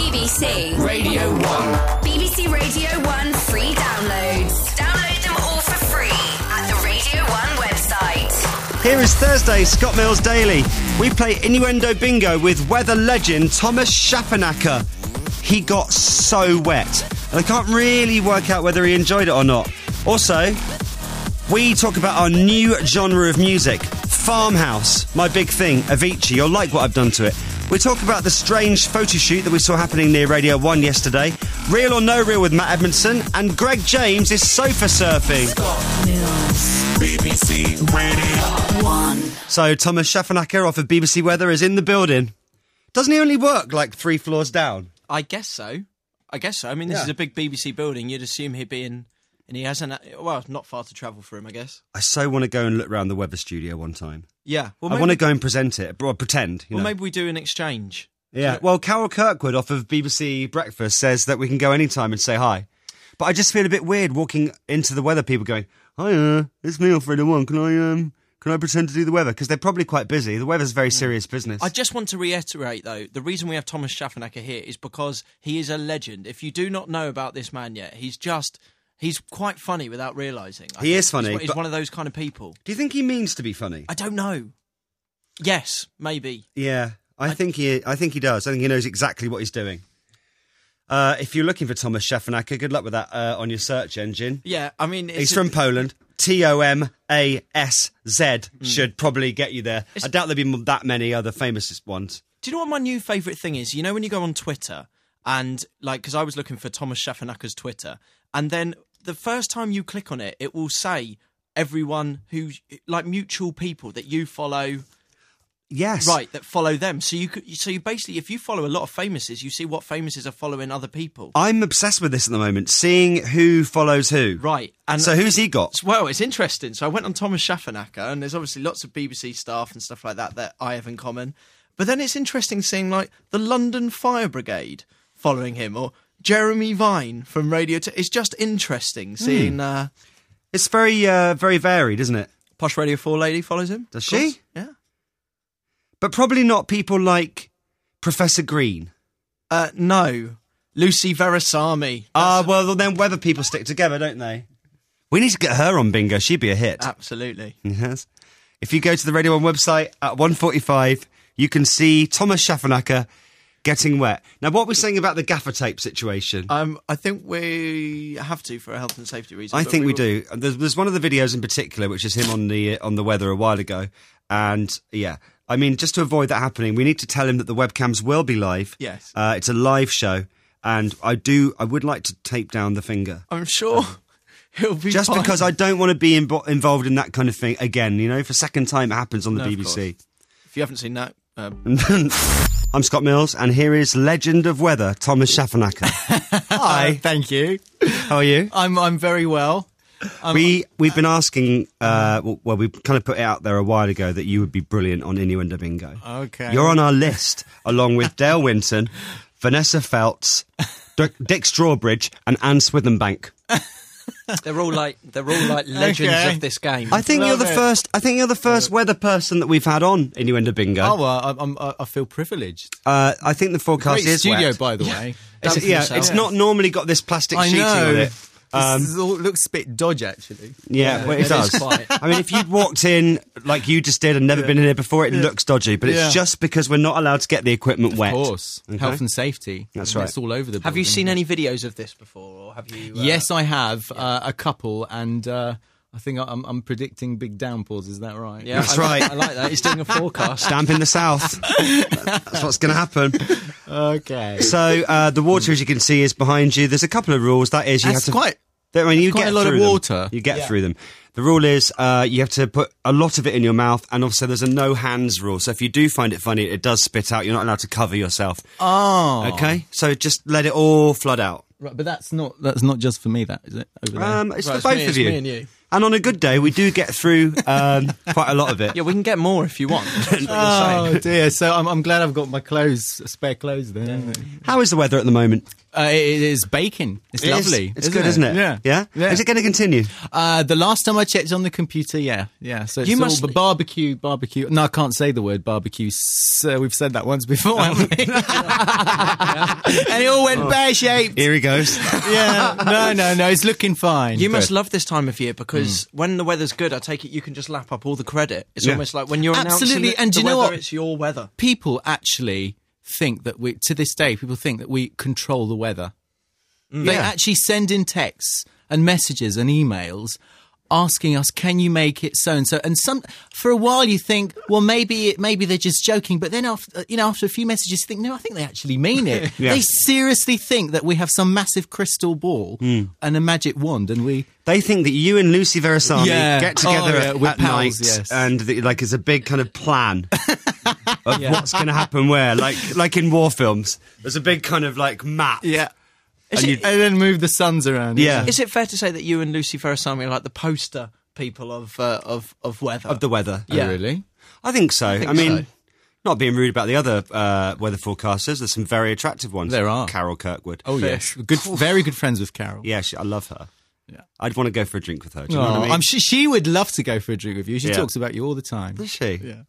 BBC Radio 1. BBC Radio 1 free downloads. Download them all for free at the Radio 1 website. Here is Thursday, Scott Mills Daily. We play Innuendo Bingo with weather legend Thomas Schaffernacker. He got so wet, and I can't really work out whether he enjoyed it or not. Also, we talk about our new genre of music, Farmhouse, my big thing, Avicii. You'll like what I've done to it. We talk about the strange photo shoot that we saw happening near Radio 1 yesterday, Real or No Real with Matt Edmondson, and Greg James is sofa surfing. Scott Mills, BBC Radio 1. So Thomas Schaffernacker off of BBC Weather is in the building. Doesn't he only work like 3 floors down? I guess so. I mean, this is a big BBC building. You'd assume he'd be in... And he hasn't... Well, not far to travel for him, I guess. I so want to go and look around the weather studio one time. Yeah. Well, I want to go and present it, or pretend. You know. maybe we do an exchange. Yeah. Well, Carol Kirkwood off of BBC Breakfast says that we can go anytime and say hi. But I just feel a bit weird walking into the weather people going, "Hiya, it's me off Radio 1. Can I pretend to do the weather?" Because they're probably quite busy. The weather's very serious business. I just want to reiterate, though, the reason we have Thomas Schaffernacker here is because he is a legend. If you do not know about this man yet, he's quite funny without realising. He is funny. He's one of those kind of people. Do you think he means to be funny? I don't know. Yes, maybe. Yeah, I think he does. I think he knows exactly what he's doing. If you're looking for Thomas Schaffernacker, good luck with that on your search engine. Yeah, I mean... He's from Poland. TOMASZ should probably get you there. I doubt there'll be that many other famous ones. Do you know what my new favourite thing is? You know when you go on Twitter and, because I was looking for Thomas Schaffernaker's Twitter, and then the first time you click on it, it will say everyone who, like mutual people that you follow... Yes. Right, that follow them. So you basically, if you follow a lot of famouses, you see what famouses are following other people. I'm obsessed with this at the moment, seeing who follows who. Right. And so who's he got? Well, it's interesting. So I went on Thomas Schaffernacker, and there's obviously lots of BBC staff and stuff like that I have in common. But then it's interesting seeing, like, the London Fire Brigade following him, or Jeremy Vine from Radio 2. It's just interesting seeing... It's very, very varied, isn't it? Posh Radio 4 lady follows him. Does she? Yeah. But probably not people like Professor Green. No. Lucy Verasamy. Well, then weather people stick together, don't they? We need to get her on bingo. She'd be a hit. Absolutely. Yes. If you go to the Radio 1 website at 1:45, you can see Thomas Schaffernacker getting wet. Now, what we're saying about the gaffer tape situation? I think we have to for a health and safety reason. I think we do. There's one of the videos in particular, which is him on the weather a while ago, and yeah. I mean, just to avoid that happening, we need to tell him that the webcams will be live. Yes. It's a live show, and I would like to tape down the finger. I'm sure he'll be just fine. Because I don't want to be involved in that kind of thing again, you know, for second time it happens on the BBC. If you haven't seen that... I'm Scott Mills, and here is Legend of Weather, Thomas Schaffernacker. Hi. Thank you. How are you? I'm very well. We've been asking, we kind of put it out there a while ago that you would be brilliant on Innuendo Bingo. Okay. You're on our list, along with Dale Winton, Vanessa Feltz, Dick Strawbridge, and Anne Swithenbank. They're all like legends of this game. I think you're the first weather person that we've had on Innuendo Bingo. Oh, well, I feel privileged. I think the forecast Great is studio, wet. by the way. It's not normally got this plastic sheeting on it. This all looks a bit dodgy, actually. Yeah, well, it does. I mean, if you'd walked in like you just did and never been in here before, it looks dodgy. But it's just because we're not allowed to get the equipment wet. Of course. Okay? Health and safety. That's right. It's all over the building. Have you seen any videos of this before? Or have you? Yes, I have. A couple. And I think I'm predicting big downpours. Is that right? Yeah, that's right. I like that. He's doing a forecast. Damp in the south. That's what's going to happen. Okay. So the water, as you can see, is behind you. There's a couple of rules. That is, you have to... you quite get a lot of water. You get through them. The rule is you have to put a lot of it in your mouth, and also there's a no hands rule. So if you do find it funny, it does spit out. You're not allowed to cover yourself. Oh. Okay? So just let it all flood out. Right, but that's not just for me, that, is it? Over there? It's for both of you. Me and you. And on a good day, we do get through quite a lot of it. Yeah, we can get more if you want. That's what Oh you're saying. dear! So I'm glad I've got my spare clothes there. Yeah. How is the weather at the moment? It is baking. It's lovely. It's good, isn't it? Yeah. Is it going to continue? The last time I checked on the computer, yeah. So it's all barbecue. No, I can't say the word barbecue. So we've said that once before, haven't we? And it all went pear-shaped. Here he goes. Yeah. No. It's looking fine. You must love this time of year because when the weather's good, I take it you can just lap up all the credit. It's almost like when you're Absolutely. announcing And the do you know weather, what? it's your weather. People actually think that to this day, people think that we control the weather. They actually send in texts and messages and emails asking us, can you make it so and so? And for a while you think, well, maybe they're just joking, but then after a few messages you think, no, I think they actually mean it. Yeah. They seriously think that we have some massive crystal ball and a magic wand, and They think that you and Lucy Verasamy Yeah. get together Oh, yeah, with at pals, night, yes. and it's a big kind of plan of what's going to happen where, like in war films. There's a big kind of like map. Is and it, then move the suns around. Yeah. is it fair to say that you and Lucy Verasamy are like the poster people of weather? Of the weather. Oh, really? I think so. I think mean, so. not being rude about the other weather forecasters, there's some very attractive ones. There are. Carol Kirkwood. Oh, yes. Very good friends with Carol. Yeah, I love her. Yeah. I'd want to go for a drink with her. Do you know what I mean? I'm sure she would love to go for a drink with you. She Yeah. talks about you all the time. Is she? Yeah.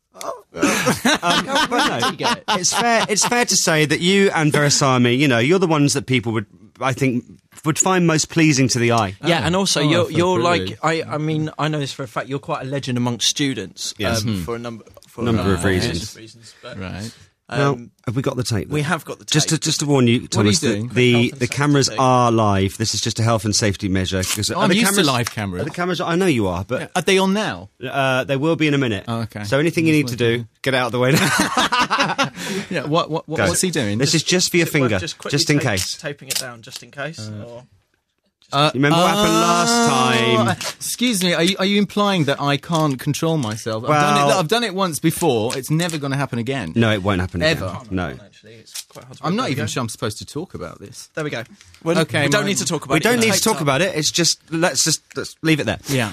But no, it's fair to say that you and Verasamy, you're the ones that people would find most pleasing to the eye. Yeah, and also Oh, you're really? like I mean I know this for a fact. You're quite a legend amongst students. Yes. For a number of reasons. But, Right. Now, have we got the tape? we have got the tape. Just to warn you, Thomas, are you doing? the Health and safety cameras tape. are live. This is just a health and safety measure. Because I'm used to live cameras. The cameras, I know you are, but Are they on now? they will be in a minute. Oh, okay. So anything you need to do, get out of the way now. Yeah. What's he doing? This is just for your Is it worth finger, quickly just in case. taping it down, just in case. Or You remember what happened last time? Excuse me. Are you implying that I can't control myself? Well- I've done it once before. It's never going to happen again. No, it won't happen Ever. again. No. actually, it's quite hard to. I'm not There we even go. sure I'm supposed to talk about this. There we go. Okay, we don't my- need to talk about We it. don't The need to tape's talk up. about it. It's just let's leave it there. Yeah.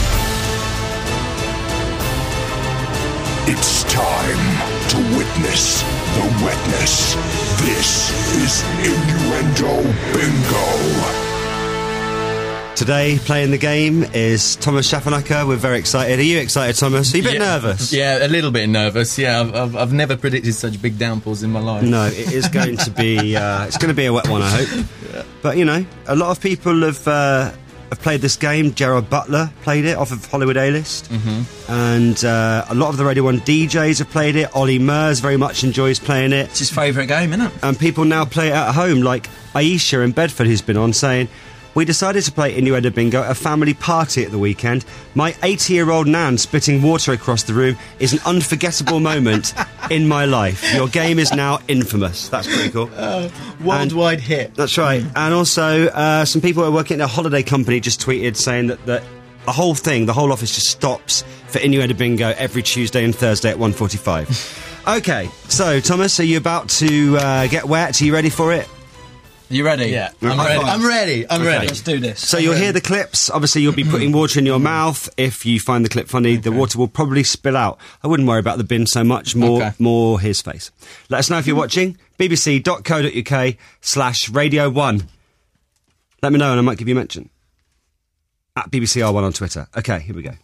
It's time to witness the wetness. This is Innuendo Bingo. Today, playing the game is Thomas Schaffernacker. We're very excited. Are you excited, Thomas? Are you a bit nervous? Yeah, a little bit nervous. Yeah, I've never predicted such big downpours in my life. No, it is going to be. It's going to be a wet one, I hope. Yeah. But a lot of people have played this game. Gerard Butler played it off of Hollywood A-List, and a lot of the Radio 1 DJs have played it. Ollie Murs very much enjoys playing it, It's his favourite game, isn't it? and people now play it at home, like Aisha in Bedford, who's been on saying, "We decided to play Innuendo Bingo at a family party at the weekend. My 80-year-old nan spitting water across the room is an unforgettable moment in my life. Your game is now infamous." That's pretty cool. Worldwide hit. That's right. And also, some people who are working at a holiday company just tweeted saying that the whole office just stops for Innuendo Bingo every Tuesday and Thursday at 1:45. Okay, so Thomas, are you about to get wet? Are you ready for it? You ready? Yeah, I'm ready. I'm ready. Let's do this. So you'll hear the clips. Obviously, you'll be putting water in your mouth. If you find the clip funny, the water will probably spill out. I wouldn't worry about the bin so much. More his face. Let us know if you're watching. bbc.co.uk/Radio 1. Let me know and I might give you a mention. At BBCR1 on Twitter. Okay, here we go.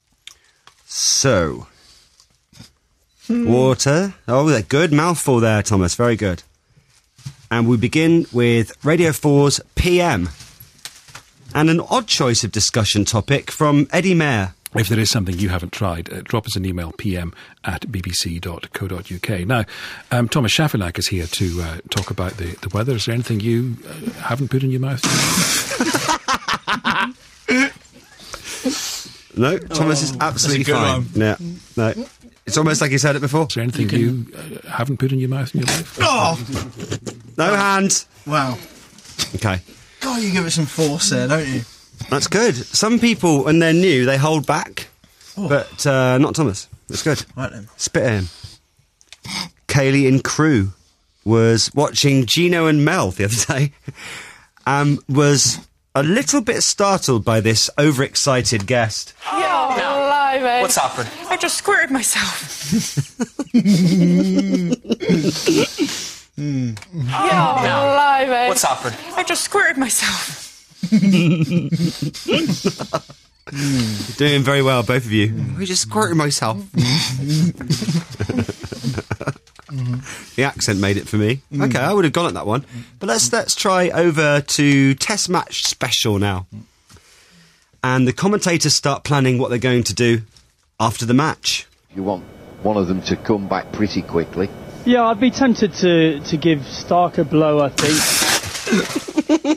So. Water. Oh, they're good. Mouthful there, Thomas. Very good. And we begin with Radio 4's PM. And an odd choice of discussion topic from Eddie Mayer. If there is something you haven't tried, drop us an email, pm@bbc.co.uk. Now, Thomas Schaffernacker is here to talk about the weather. Is there anything you haven't put in your mouth? No, Thomas is absolutely good fine. one. Yeah, no. It's almost like he's heard it before. Is there anything you haven't put in your mouth in your life? No hands. Wow. Okay, God, you give it some force there, don't you? that's good. Some people, when they're new, they hold back. But not Thomas. It's good. Right then. Spit at him. Kaylee and Crew was watching Gino and Mel the other day, was a little bit startled by this overexcited guest. What's happened? I just squirted myself. What's happened? I just squirted myself. You're doing very well, both of you. I just squirted myself. The accent made it for me. Okay, I would have gone at that one. But let's try over to Test Match Special now. And the commentators start planning what they're going to do after the match. You want one of them to come back pretty quickly. Yeah, I'd be tempted to give Stark a blow, I think.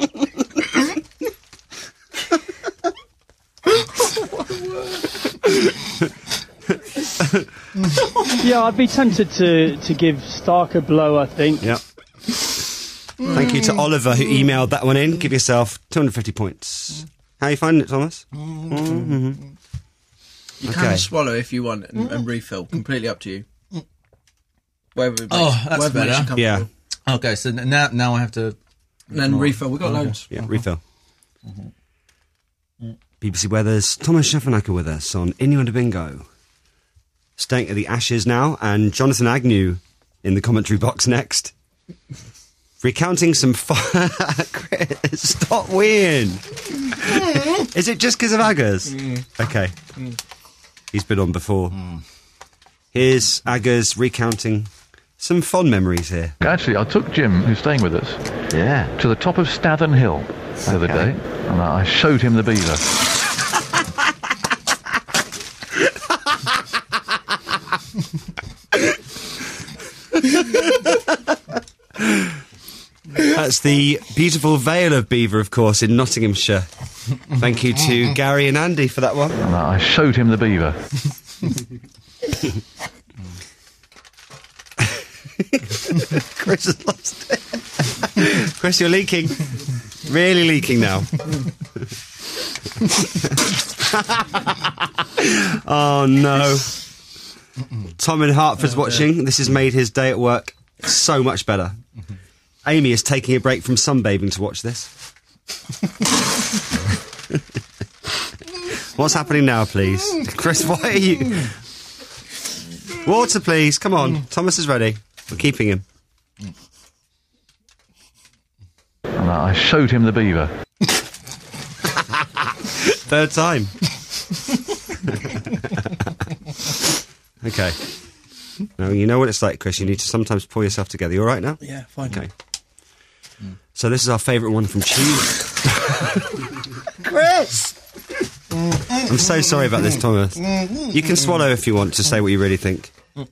Yeah, I'd be tempted to give Stark a blow, I think. Yep. Thank you to Oliver who emailed that one in. Give yourself 250 points. How are you finding it, Thomas? You can swallow if you want and refill. Completely up to you. Wherever that's better. Yeah. Okay, so now I have to... And then refill. We've got loads. Yeah, refill. BBC Weather's Thomas Schaffernacker with us on Innuendo Bingo. Staying at the Ashes now, and Jonathan Agnew in the commentary box next. Recounting some Chris, stop weeing. Is it just because of Aggers? Okay. He's been on before. Here's Aggers recounting some fond memories here. Actually, I took Jim, who's staying with us, to the top of Stathern Hill the other day, and I showed him the beaver. That's the beautiful Vale of Beaver, of course, in Nottinghamshire. Thank you to Gary and Andy for that one. And I showed him the beaver. Chris has lost it. Chris, you're leaking. Really leaking now. Oh, no. Tom in Hertford's watching. This has made his day at work so much better. Amy is taking a break from sunbathing to watch this. What's happening now, please? Chris, why are you... Water, please. Come on. Thomas is ready. We're keeping him. And I showed him the beaver. Third time. Okay. Now, you know what it's like, Chris. You need to sometimes pull yourself together. You all right now? Yeah, fine. Okay. So this is our favourite one from Tuesday. Chris! I'm so sorry about this, Thomas. You can swallow if you want to say what you really think.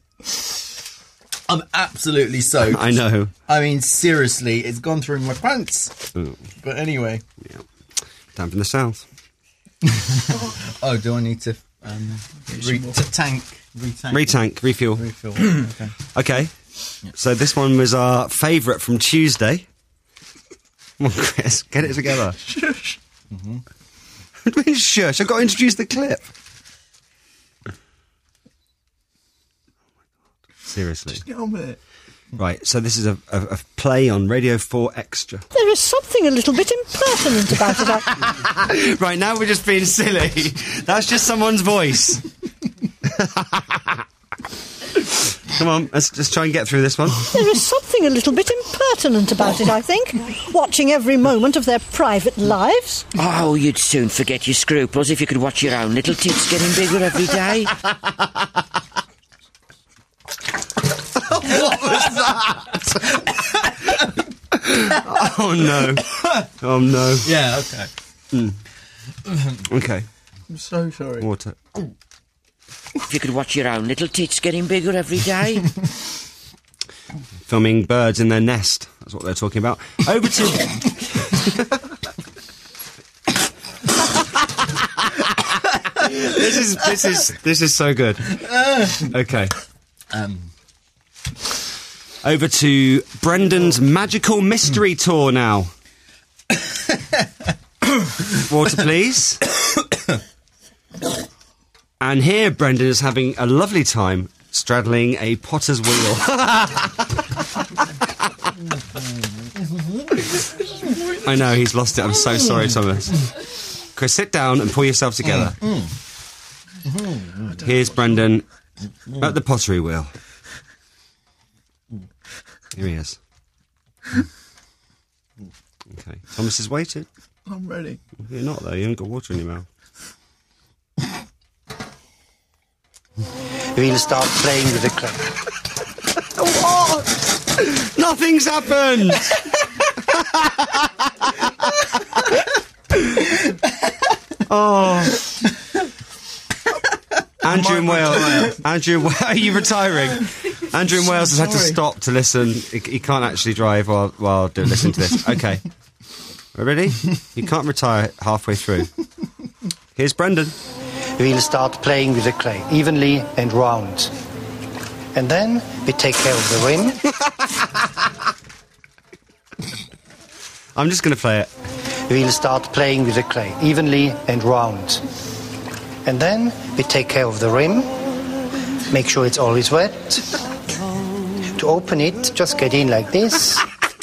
I'm absolutely soaked. I know. I mean, seriously, it's gone through my pants. Ooh. But anyway. Yeah. Down from the south. Oh, do I need to refuel? Okay. Yep. So this one was our favourite from Tuesday. Come on, Chris, get it together. Shush. What do you mean, shush? I've got to introduce the clip. Seriously. Just get on with it. Right, so this is a play on Radio 4 Extra. There is something a little bit impertinent about it. Right, now we're just being silly. That's just someone's voice. Come on, let's just try and get through this one. There is something a little bit impertinent about it, I think. Watching every moment of their private lives. Oh, you'd soon forget your scruples if you could watch your own little tits getting bigger every day. What was that? Oh, no. Oh, no. Yeah, okay. Okay. I'm so sorry. Water. If you could watch your own little tits getting bigger every day. Filming birds in their nest. That's what they're talking about. Over to... This is so good. Okay. Over to Brendan's Magical Mystery Tour now. Water, please. And here Brendan is having a lovely time straddling a potter's wheel. I know, he's lost it. I'm so sorry, Thomas. Chris, sit down and pull yourself together. Here's Brendan at the pottery wheel. Here he is. Okay, Thomas is waiting. I'm ready. You're not, though. You haven't got water in your mouth. You're going to start playing with the clay. What? Nothing's happened. Oh. Andrew in Wales. Andrew, are you retiring? Andrew in Wales has had to stop to listen. He can't actually drive while listening to this. Okay. Ready? You can't retire halfway through. Here's Brendan. We'll start playing with the clay, evenly and round. And then we take care of the rim. I'm just going to play it. We'll start playing with the clay, evenly and round. And then we take care of the rim. Make sure it's always wet. To open it, just get in like this.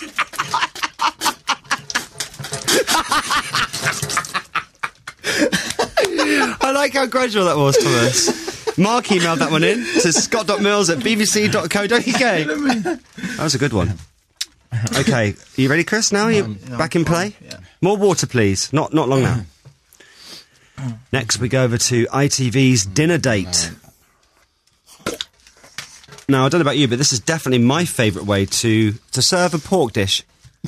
I like how gradual that was, Thomas. Mark emailed that one in to scott.mills@bbc.co.uk. That was a good one. Okay, are you ready, Chris, now? Are you back in play? Yeah. More water, please. Not long now. Next, we go over to ITV's Dinner Date. Now, I don't know about you, but this is definitely my favourite way to serve a pork dish.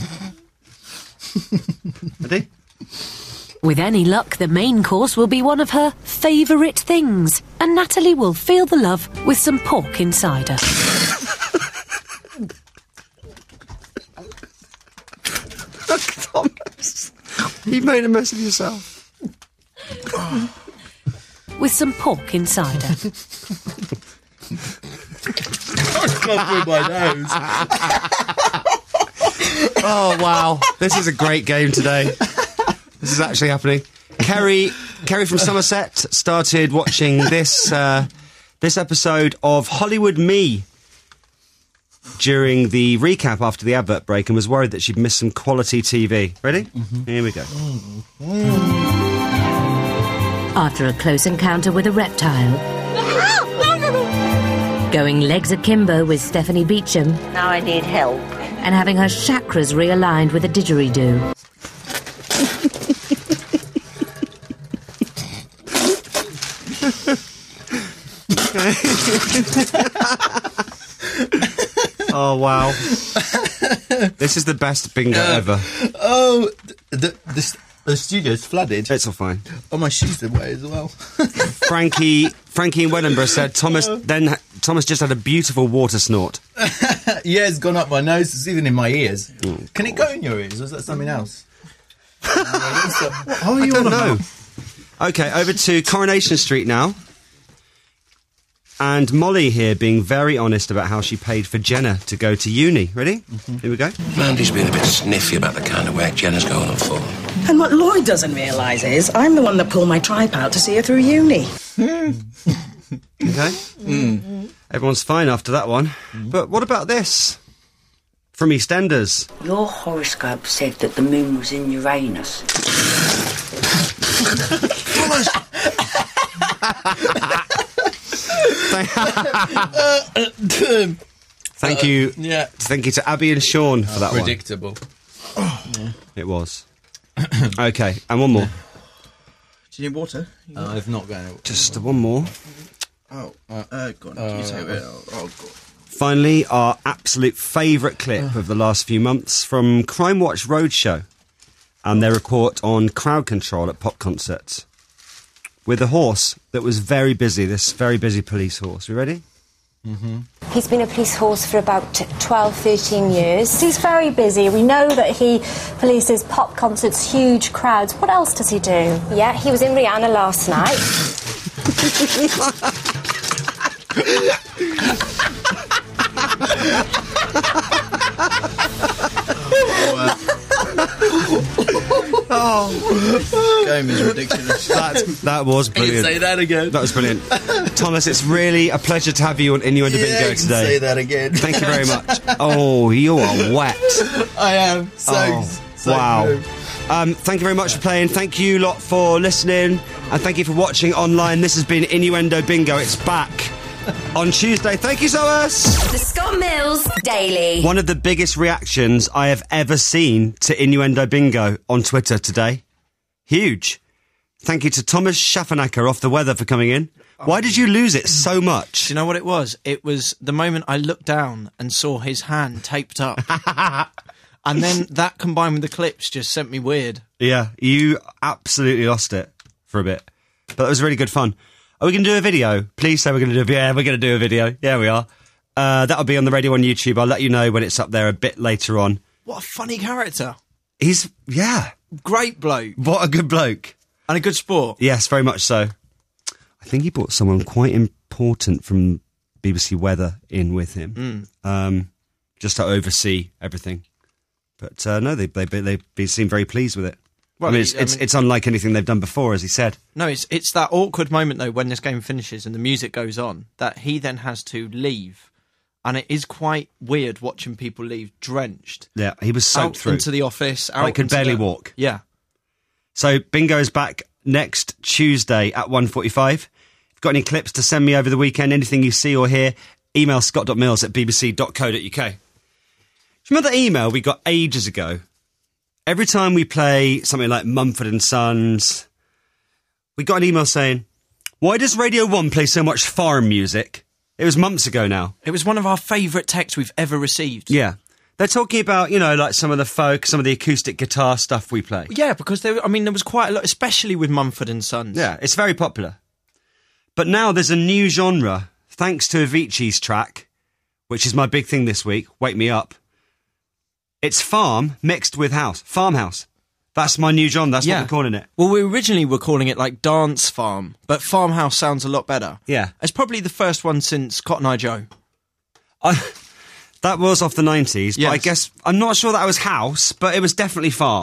Ready? With any luck, the main course will be one of her favourite things, and Natalie will feel the love with some pork insider. Thomas, you've made a mess of yourself. With some pork insider. It's gone through my nose. Oh, wow. This is a great game today. This is actually happening. Kerry from Somerset started watching this episode of Hollywood Me during the recap after the advert break and was worried that she'd missed some quality TV. Ready? Mm-hmm. Here we go. After a close encounter with a reptile. Going legs akimbo with Stephanie Beecham. Now I need help. And having her chakras realigned with a didgeridoo. Oh, wow. This is the best bingo ever. Oh, the studio's flooded. It's all fine. Oh, my shoes are wet as well. Frankie in Wellingborough said Thomas just had a beautiful water snort. Yeah, it's gone up my nose. It's even in my ears. Can it go in your ears, or is that something else? I don't know. Okay, over to Coronation Street now. And Molly here being very honest about how she paid for Jenna to go to uni. Ready? Mm-hmm. Here we go. Mandy's been a bit sniffy about the kind of work Jenna's going on for. And what Lloyd doesn't realise is I'm the one that pulled my tripe out to see her through uni. Okay. Everyone's fine after that one. But what about this? From EastEnders. Your horoscope said that the moon was in Uranus. Thank you. Thank you to Abby and Sean for that predictable. one. It was. Okay, and one more. Do you need water? I've not got any. Just one more. Oh, go on. You take it. Oh, God. Finally, our absolute favourite clip of the last few months from Crime Watch Roadshow and their report on crowd control at pop concerts. With a horse that was very busy, this very busy police horse. You ready? Mm-hmm. He's been a police horse for about 12, 13 years. He's very busy. We know that he polices pop concerts, huge crowds. What else does he do? Yeah, he was in Rihanna last night. Oh, game is ridiculous. That was brilliant. Say that again. That was brilliant. Thomas, it's really a pleasure to have you on Innuendo Bingo today. Say that again. Thank you very much. Oh, you are wet. I am. So wow. Good. Thank you very much for playing. Thank you lot for listening. And thank you for watching online. This has been Innuendo Bingo. It's back on Tuesday. Thank you, Thomas. The Scott Mills Daily. One of the biggest reactions I have ever seen to Innuendo Bingo on Twitter today. Huge. Thank you to Thomas Schaffernacker off the weather for coming in. Why did you lose it so much? Do you know what it was? It was the moment I looked down and saw his hand taped up. And then that combined with the clips just sent me weird. Yeah, you absolutely lost it for a bit. But it was really good fun. Are we going to do a video? Please say we're going to do a video. Yeah, we're going to do a video. Yeah, we are. That'll be on the Radio 1 YouTube. I'll let you know when it's up there a bit later on. What a funny character. Yeah. Great bloke. What a good bloke. And a good sport. Yes, very much so. I think he brought someone quite important from BBC Weather in with him, just to oversee everything. But no, they seem very pleased with it. Well, I mean, it's unlike anything they've done before, as he said. No, it's that awkward moment, though, when this game finishes and the music goes on, that he then has to leave. And it is quite weird watching people leave drenched. Yeah, he was soaked through. Into the office. Out could barely walk. Yeah. So Bingo is back next Tuesday at 1:45. If you've got any clips to send me over the weekend, anything you see or hear, email scott.mills@bbc.co.uk. Do you remember that email we got ages ago? Every time we play something like Mumford & Sons, we got an email saying, why does Radio 1 play so much farm music? It was months ago now. It was one of our favourite texts we've ever received. Yeah. They're talking about, like some of the folk, some of the acoustic guitar stuff we play. Yeah, because there was quite a lot, especially with Mumford & Sons. Yeah, it's very popular. But now there's a new genre, thanks to Avicii's track, which is my big thing this week, Wake Me Up. It's farm mixed with house. Farmhouse. That's my new genre. That's what we're calling it. Well, we originally were calling it like Dance Farm, but Farmhouse sounds a lot better. Yeah. It's probably the first one since Cotton Eye Joe. That was off the 90s, but I guess, I'm not sure that was house, but it was definitely farm.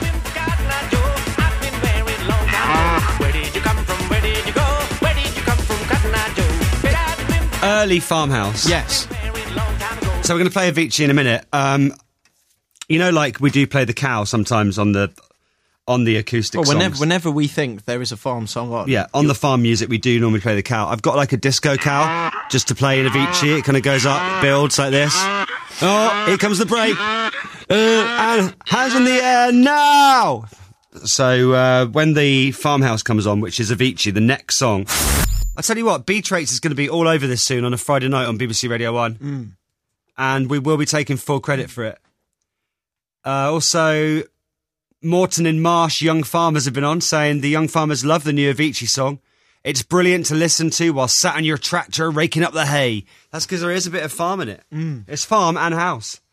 Early Farmhouse. Yes. So we're going to play Avicii in a minute. Like we do play the cow sometimes on the acoustic songs. Whenever we think there is a farm song on. Yeah, on the farm music we do normally play the cow. I've got like a disco cow just to play in Avicii. It kind of goes up, builds like this. Oh, here comes the break. And hands in the air now! So when the Farmhouse comes on, which is Avicii, the next song... I tell you what, B-Traits is going to be all over this soon on a Friday night on BBC Radio 1. And we will be taking full credit for it. Also, Morton and Marsh Young Farmers have been on, saying the Young Farmers love the new Avicii song. It's brilliant to listen to while sat on your tractor raking up the hay. That's because there is a bit of farm in it. It's farm and house.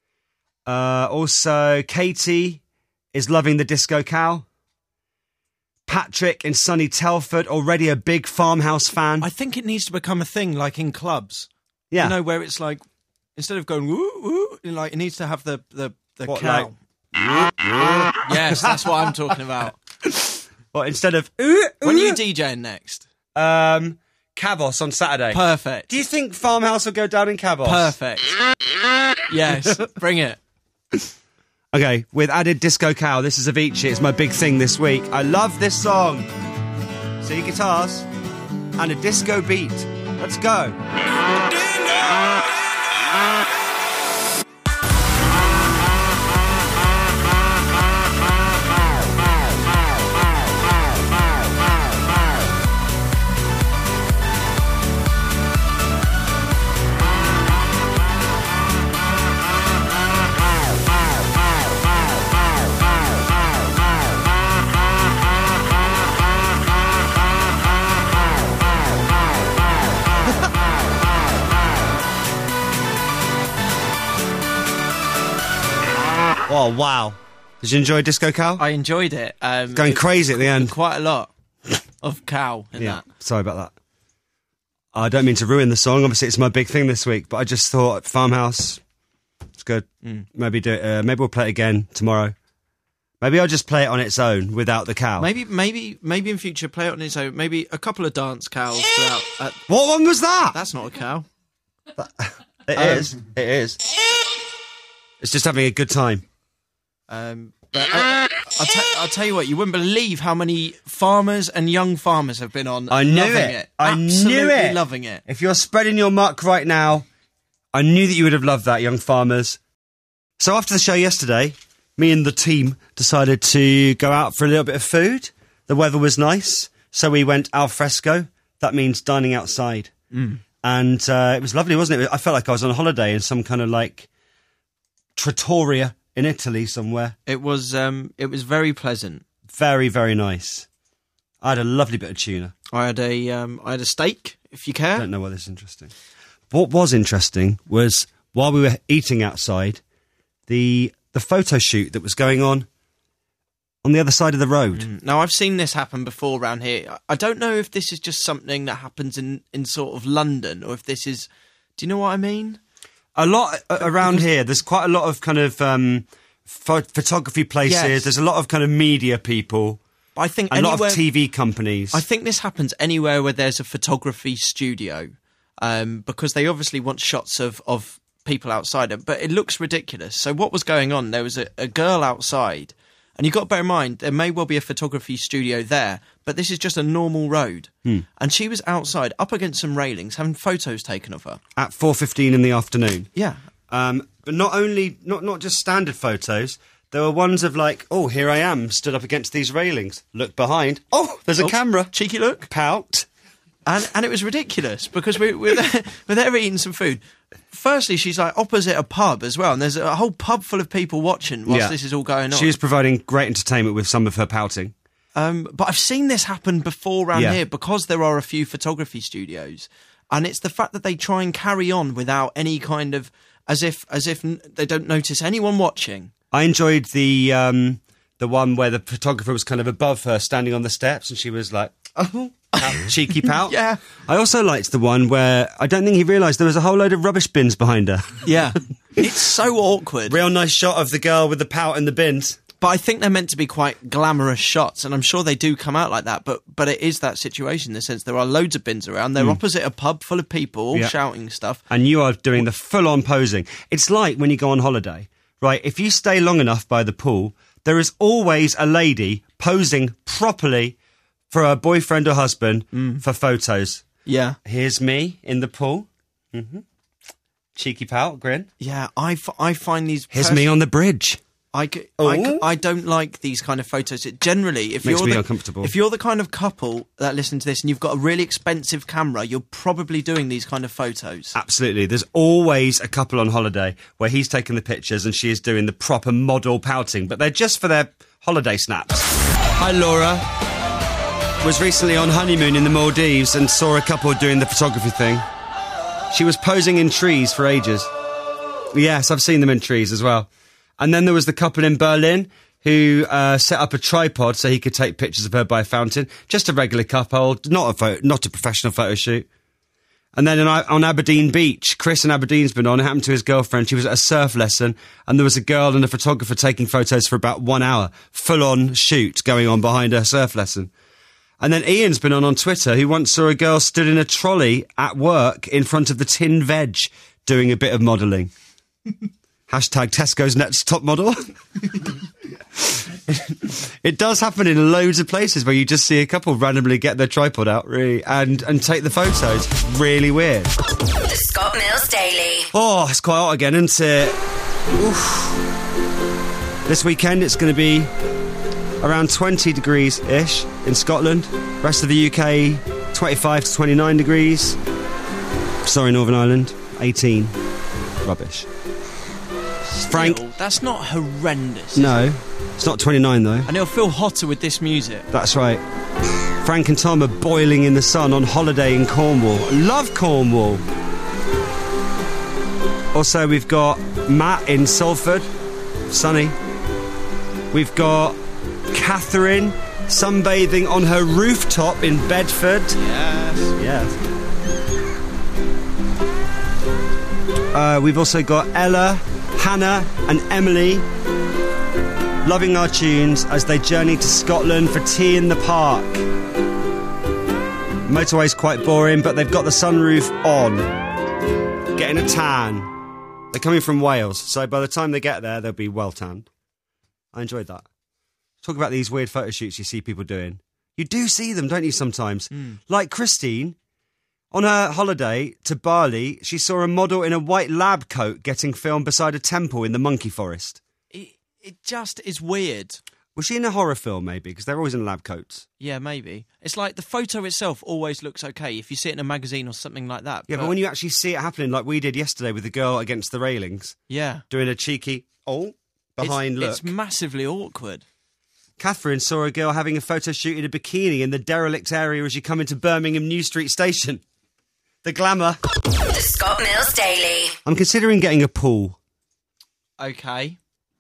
Also, Katie is loving the disco cow. Patrick in sunny Telford, already a big Farmhouse fan. I think it needs to become a thing, like in clubs. Yeah. Where it's like, instead of going woo, woo, it needs to have the what, cow. Yes, that's what I'm talking about. What, instead of... When are you DJing next? Cabos on Saturday. Perfect. Do you think Farmhouse will go down in Cabos? Perfect. Yes, bring it. Okay, with added disco cow, this is Avicii. It's my big thing this week. I love this song. See guitars and a disco beat. Let's go. Oh, wow. Did you enjoy Disco Cow? I enjoyed it. Going crazy at the end. Quite a lot of cow in that. Sorry about that. I don't mean to ruin the song. Obviously, it's my big thing this week, but I just thought Farmhouse, it's good. Maybe do it. Maybe we'll play it again tomorrow. Maybe I'll just play it on its own without the cow. Maybe in future play it on its own. Maybe a couple of dance cows throughout. What one was that? That's not a cow. It is. It is. It's just having a good time. But I'll tell you what, you wouldn't believe how many farmers and young farmers have been on. I knew loving it. I knew it. Loving it. If you're spreading your muck right now, I knew that you would have loved that, young farmers. So after the show yesterday, me and the team decided to go out for a little bit of food. The weather was nice, so we went al fresco that means dining outside. And it was lovely, wasn't it? I felt like I was on a holiday in some kind of like trattoria in Italy somewhere. It was very pleasant. Very, very nice. I had a lovely bit of tuna. I had a steak, if you care. I don't know why this is interesting. What was interesting was while we were eating outside, the photo shoot that was going on the other side of the road. Now, I've seen this happen before around here. I don't know if this is just something that happens in sort of London, or if this is... Do you know what I mean? A lot around here. There's quite a lot of kind of photography places. Yes. There's a lot of kind of media people. I think a lot of TV companies. I think this happens anywhere where there's a photography studio, because they obviously want shots of people outside it, but it looks ridiculous. So what was going on? There was a girl outside, and you've got to bear in mind, there may well be a photography studio there, but this is just a normal road. And she was outside, up against some railings, having photos taken of her. At 4:15 in the afternoon. Yeah. But not just standard photos. There were ones of like, oh, here I am, stood up against these railings. Look behind. Oh, there's a camera. Cheeky look. Pout. And it was ridiculous, because we're there eating some food. Firstly, she's like opposite a pub as well, and there's a whole pub full of people watching whilst this is all going on. She was providing great entertainment with some of her pouting. But I've seen this happen before around here, because there are a few photography studios, and it's the fact that they try and carry on without any kind of, as if they don't notice anyone watching. I enjoyed the one where the photographer was kind of above her, standing on the steps, and she was like, oh. Cheeky pout. Yeah. I also liked the one where I don't think he realised there was a whole load of rubbish bins behind her. Yeah. It's so awkward. Real nice shot of the girl with the pout and the bins. But I think they're meant to be quite glamorous shots, and I'm sure they do come out like that, but it is that situation in the sense there are loads of bins around. They're opposite a pub full of people all shouting stuff. And you are doing the full-on posing. It's like when you go on holiday, right? If you stay long enough by the pool, there is always a lady posing properly for her boyfriend or husband for photos. Yeah. Here's me in the pool. Cheeky pout, grin. Yeah, I find these... Here's me on the bridge. I don't like these kind of photos. Generally, if Makes you're me uncomfortable. If you're the kind of couple that listen to this and you've got a really expensive camera, you're probably doing these kind of photos. Absolutely. There's always a couple on holiday where he's taking the pictures and she is doing the proper model pouting, but they're just for their holiday snaps. Hi, Laura. Was recently on honeymoon in the Maldives and saw a couple doing the photography thing. She was posing in trees for ages. Yes, I've seen them in trees as well. And then there was the couple in Berlin who set up a tripod so he could take pictures of her by a fountain. Just a regular couple, not a professional photo shoot. And then on Aberdeen Beach, Chris in Aberdeen's been on. It happened to his girlfriend. She was at a surf lesson, and there was a girl and a photographer taking photos for about 1 hour. Full-on shoot going on behind her surf lesson. And then Ian's been on Twitter, who once saw a girl stood in a trolley at work in front of the Tin Veg doing a bit of modelling. Hashtag Tesco's next top model. It does happen in loads of places where you just see a couple randomly get their tripod out and take the photos. Really weird. The Scott Mills Daily. Oh, it's quite hot again, isn't it? Oof. This weekend it's going to be around 20 degrees-ish in Scotland. Rest of the UK, 25 to 29 degrees. Sorry, Northern Ireland, 18. Rubbish. Frank? Still, that's not horrendous. No, it's not 29 though. And it'll feel hotter with this music. That's right. Frank and Tom are boiling in the sun on holiday in Cornwall. Love Cornwall. Also, we've got Matt in Salford. Sunny. We've got Catherine sunbathing on her rooftop in Bedford. Yes. We've also got Ella, Hannah and Emily loving our tunes as they journey to Scotland for tea in the park. Motorway's quite boring, but they've got the sunroof on, getting a tan. They're coming from Wales, so by the time they get there, they'll be well tanned. I enjoyed that. Talk about these weird photo shoots you see people doing. You do see them, don't you, sometimes? Like Christine, on her holiday to Bali, she saw a model in a white lab coat getting filmed beside a temple in the monkey forest. It just is weird. Was she in a horror film, maybe? Because they're always in lab coats. Yeah, maybe. It's like the photo itself always looks okay if you see it in a magazine or something like that. Yeah, but when you actually see it happening, like we did yesterday with the girl against the railings. Yeah. Doing a cheeky, behind look. It's massively awkward. Catherine saw a girl having a photo shoot in a bikini in the derelict area as you come into Birmingham New Street Station. The glamour. The Scott Mills Daily. I'm considering getting a pool. Okay.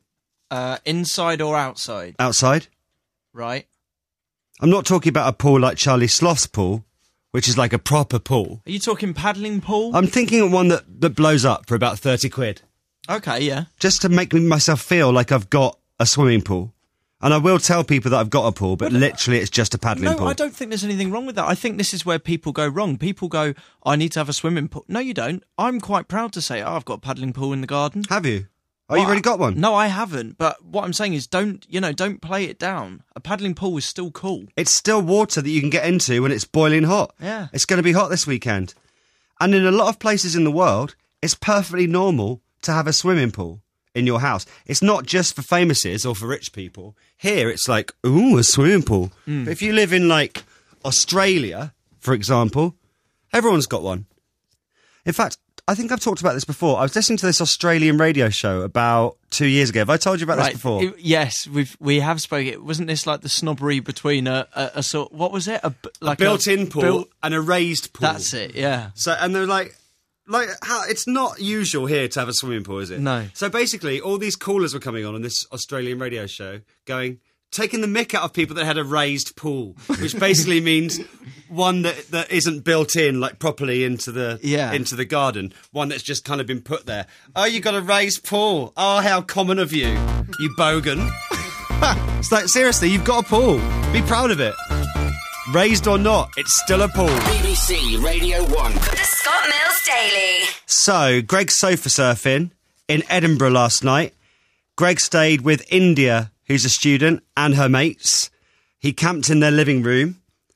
Inside or outside? Outside. Right. I'm not talking about a pool like Charlie Sloth's pool, which is like a proper pool. Are you talking paddling pool? I'm thinking of one that blows up for about 30 quid. Okay, yeah. Just to make myself feel like I've got a swimming pool. And I will tell people that I've got a pool, but literally it's just a paddling pool. No, I don't think there's anything wrong with that. I think this is where people go wrong. People go, I need to have a swimming pool. No, you don't. I'm quite proud to say, I've got a paddling pool in the garden. Have you? Oh, you've already got one? No, I haven't. But what I'm saying is don't play it down. A paddling pool is still cool. It's still water that you can get into when it's boiling hot. Yeah. It's going to be hot this weekend. And in a lot of places in the world, it's perfectly normal to have a swimming pool in your house. It's not just for famouses or for rich people. Here, it's like, ooh, a swimming pool. But if you live in, like, Australia, for example, everyone's got one. In fact, I think I've talked about this before. I was listening to this Australian radio show about 2 years ago. Have I told you about this before? Yes, we have spoken. Wasn't this like the snobbery between a sort? What was it? A built-in pool and a raised pool. That's it. Yeah. So and they're like how it's not usual here to have a swimming pool, is it? No. So basically, all these callers were coming on this Australian radio show, taking the mick out of people that had a raised pool, which basically means one that isn't built in like properly into the garden, one that's just kind of been put there. Oh, you got a raised pool. Oh, how common of you, you bogan. It's like, seriously, you've got a pool. Be proud of it. Raised or not, it's still a pool. BBC Radio 1. The Scott Mills Daily. So, Greg's sofa surfing in Edinburgh last night. Greg stayed with India, who's a student, and her mates. He camped in their living room,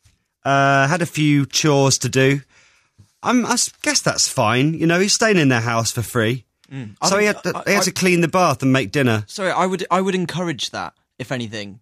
had a few chores to do. I guess that's fine. You know, he's staying in their house for free. So he had to clean the bath and make dinner. Sorry, I would encourage that, if anything.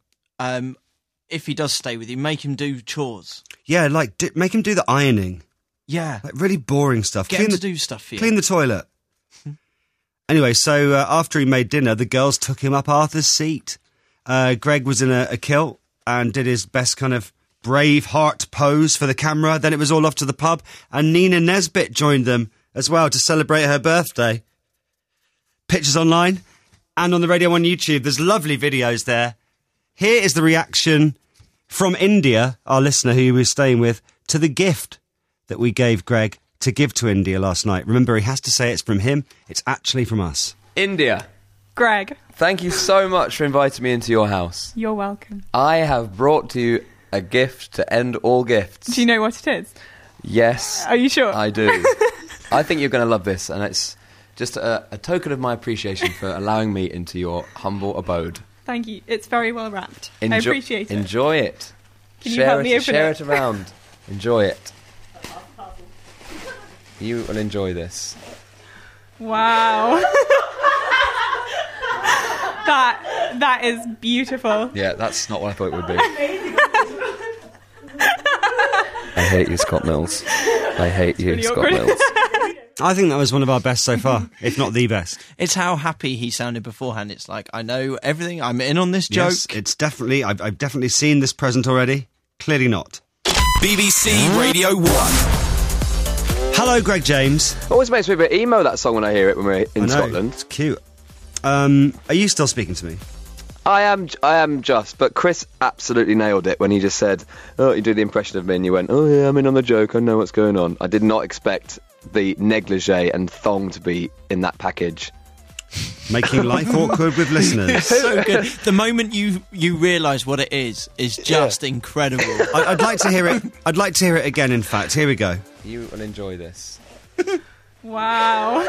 If he does stay with you, make him do chores. Yeah, like, make him do the ironing. Yeah. Like, really boring stuff. Get him to do stuff for you. Clean the toilet. Anyway, so after he made dinner, the girls took him up Arthur's Seat. Greg was in a kilt and did his best kind of Braveheart pose for the camera. Then it was all off to the pub, and Nina Nesbitt joined them as well to celebrate her birthday. Pictures online and on the Radio 1 YouTube. There's lovely videos there. Here is the reaction from India, our listener who he was staying with, to the gift that we gave Greg to give to India last night. Remember, he has to say it's from him. It's actually from us. India. Greg. Thank you so much for inviting me into your house. You're welcome. I have brought to you a gift to end all gifts. Do you know what it is? Yes. Are you sure? I do. I think you're going to love this, and it's just a token of my appreciation for allowing me into your humble abode. Thank you. It's very well wrapped. I appreciate it. Enjoy it. Can you help me open it? Share it around. Enjoy it. You will enjoy this. Wow. That is beautiful. Yeah, that's not what I thought it would be. I hate you, Scott Mills. I hate you, Scott Mills. I think that was one of our best so far, if not the best. It's how happy he sounded beforehand. It's like, I know everything. I'm in on this joke. Yes, it's definitely. I've definitely seen this present already. Clearly not. BBC Radio 1. Hello, Greg James. Always makes me a bit emo, that song, when I hear it when we're in Scotland. It's cute. Are you still speaking to me? I am just, but Chris absolutely nailed it when he just said, oh, you do the impression of me, and you went, oh yeah, I'm in on the joke, I know what's going on. I did not expect the negligee and thong to be in that package. Making life awkward with listeners. So good. The moment you realise what it is just incredible. I'd like to hear it. I'd like to hear it again, in fact. Here we go. You will enjoy this. Wow.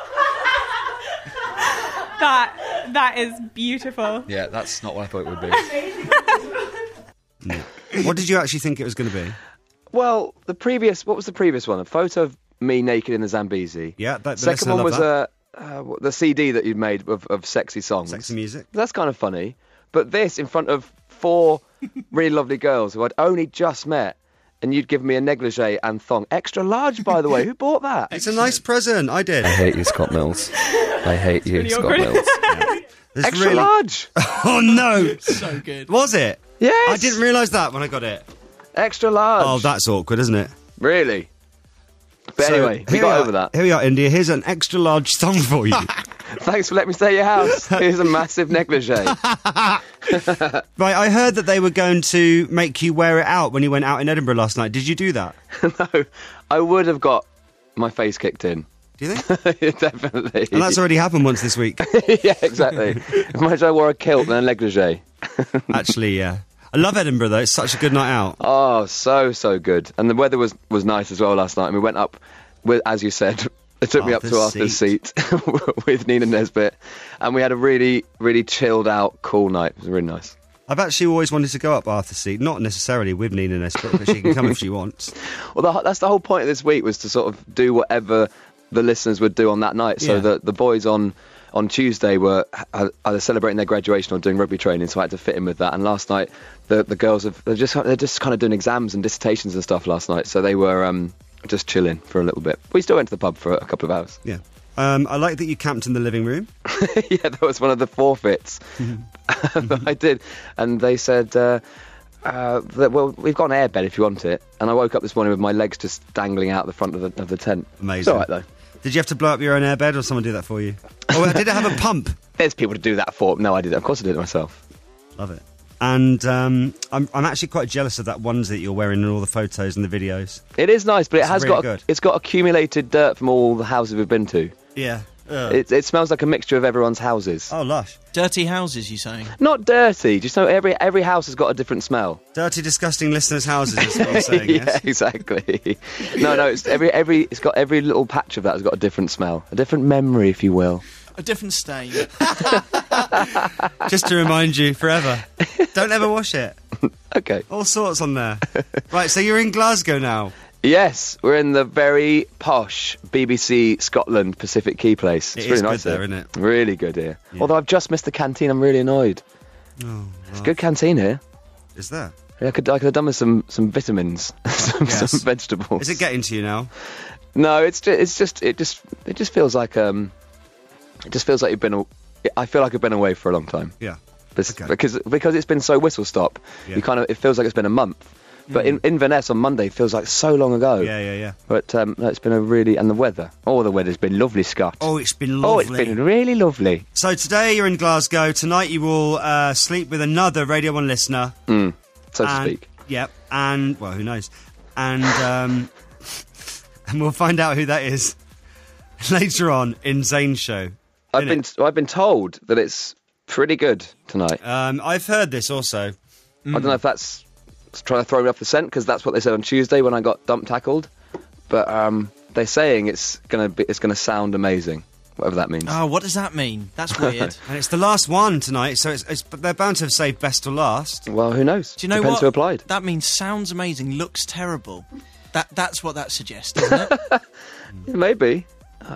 That is beautiful. Yeah, that's not what I thought it would be. What did you actually think it was going to be? Well, what was the previous one? A photo of me naked in the Zambezi. Yeah, the second one was the CD that you'd made of sexy songs. Sexy music. That's kind of funny. But this in front of 4 really lovely girls who I'd only just met, and you'd give me a negligee and thong. Extra large, by the way. Who bought that? It's a nice present. I did. I hate you, Scott Mills. I hate you, Scott awkward. Mills. It's Extra really- large. Oh, no. So good. Was it? Yes. I didn't realise that when I got it. Extra large. Oh, that's awkward, isn't it? Really? But So, anyway, we here got are- over that. Here we are, India. Here's an extra large thong for you. Thanks for letting me stay at your house. Here's a massive negligee. Right, I heard that they were going to make you wear it out when you went out in Edinburgh last night. Did you do that? No, I would have got my face kicked in. Do you think? Definitely. And that's already happened once this week. Yeah, exactly. Imagine I wore a kilt and a negligee. Actually, yeah. I love Edinburgh, though. It's such a good night out. Oh, so good. And the weather was nice as well last night. And we went up, with, as you said, it took me up to Arthur's seat with Nina Nesbitt. And we had a really, really chilled out, cool night. It was really nice. I've actually always wanted to go up Arthur's Seat, not necessarily with Nina Nesbitt, but she can come if she wants. Well, that's the whole point of this week, was to sort of do whatever the listeners would do on that night. So Yeah. the boys on Tuesday were either celebrating their graduation or doing rugby training, so I had to fit in with that. And last night, the girls they're just kind of doing exams and dissertations and stuff last night, so they were just chilling for a little bit. We still went to the pub for a couple of hours. Yeah. I like that you camped in the living room. Yeah, that was one of the forfeits. I did, and they said, well, we've got an airbed if you want it. And I woke up this morning with my legs just dangling out the front of the tent. Amazing. It's all right, though. Did you have to blow up your own airbed, or someone do that for you? Oh, did it have a pump? There's people to do that for. No, I did it. Of course I did it myself. Love it. And I'm actually quite jealous of that onesie that you're wearing in all the photos and the videos. It is nice, but It's really it's got accumulated dirt from all the houses we've been to. Yeah. It smells like a mixture of everyone's houses. Oh, lush. Dirty houses, you saying? Not dirty, just know every house has got a different smell. Dirty, disgusting listeners' houses is what you're saying, Yeah, yes? exactly. No, it's it's got every little patch of that has got a different smell, a different memory, if you will. A different stain. Just to remind you, forever. Don't ever wash it. Okay. All sorts on there. Right, so you're in Glasgow now. Yes, we're in the very posh BBC Scotland Pacific Quay place. It's It really is good nice there, here. isn't it? Really good here. Although I've just missed the canteen, I'm really annoyed. Oh, It's a good canteen here. Is there? Yeah, I could have done with some vitamins, some Yes. vegetables. Is it getting to you now? No, it just feels like you've been. I feel like I've been away for a long time. Yeah. Because it's been so whistle stop. Yeah. It feels like it's been a month. But in Inverness on Monday feels like so long ago. Yeah. But no, it's been and the weather. Oh, the weather's been lovely, Scott. Oh, it's been Oh, lovely. it's been really lovely. So today you're in Glasgow. Tonight you will sleep with another Radio 1 listener. So to And- speak. Yep. And, well, who knows? And, and we'll find out who that is later on in Zane's show. I've been told that it's pretty good tonight. I've heard this also. I don't know if that's trying to throw me off the scent, because that's what they said on Tuesday when I got dump tackled. But they're saying it's gonna sound amazing, whatever that means. Oh, what does that mean? That's weird. And it's the last one tonight, so but they're bound to have saved best till last. Well, who knows? Do you know Depends what? who applied. That means sounds amazing, looks terrible. That's what that suggests, doesn't it? Maybe.